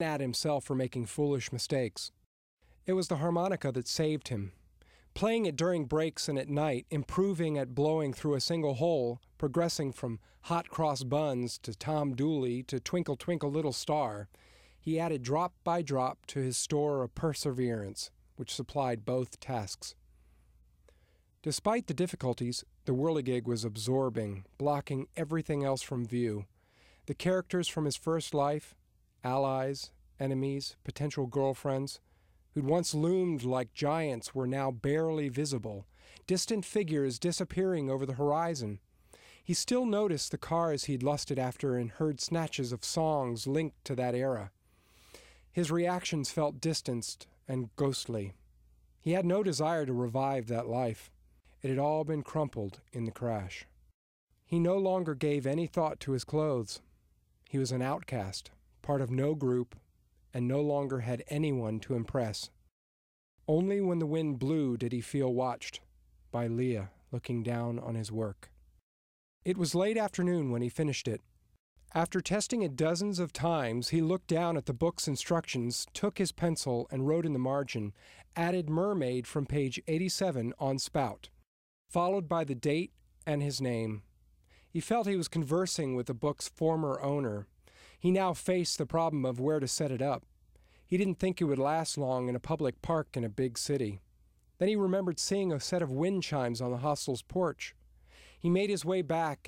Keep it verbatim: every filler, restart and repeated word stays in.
at himself for making foolish mistakes. It was the harmonica that saved him. Playing it during breaks and at night, improving at blowing through a single hole, progressing from Hot Cross Buns to Tom Dooley to Twinkle Twinkle Little Star, he added drop by drop to his store of perseverance, which supplied both tasks. Despite the difficulties, the whirligig was absorbing, blocking everything else from view. The characters from his first life, allies, enemies, potential girlfriends, who'd once loomed like giants were now barely visible, distant figures disappearing over the horizon. He still noticed the cars he'd lusted after and heard snatches of songs linked to that era. His reactions felt distanced and ghostly. He had no desire to revive that life. It had all been crumpled in the crash. He no longer gave any thought to his clothes. He was an outcast, part of no group, and no longer had anyone to impress. Only when the wind blew did he feel watched by Leah looking down on his work. It was late afternoon when he finished it. After testing it dozens of times, he looked down at the book's instructions, took his pencil, and wrote in the margin, "Added mermaid from page eighty-seven on spout," followed by the date and his name. He felt he was conversing with the book's former owner. He now faced the problem of where to set it up. He didn't think it would last long in a public park in a big city. Then he remembered seeing a set of wind chimes on the hostel's porch. He made his way back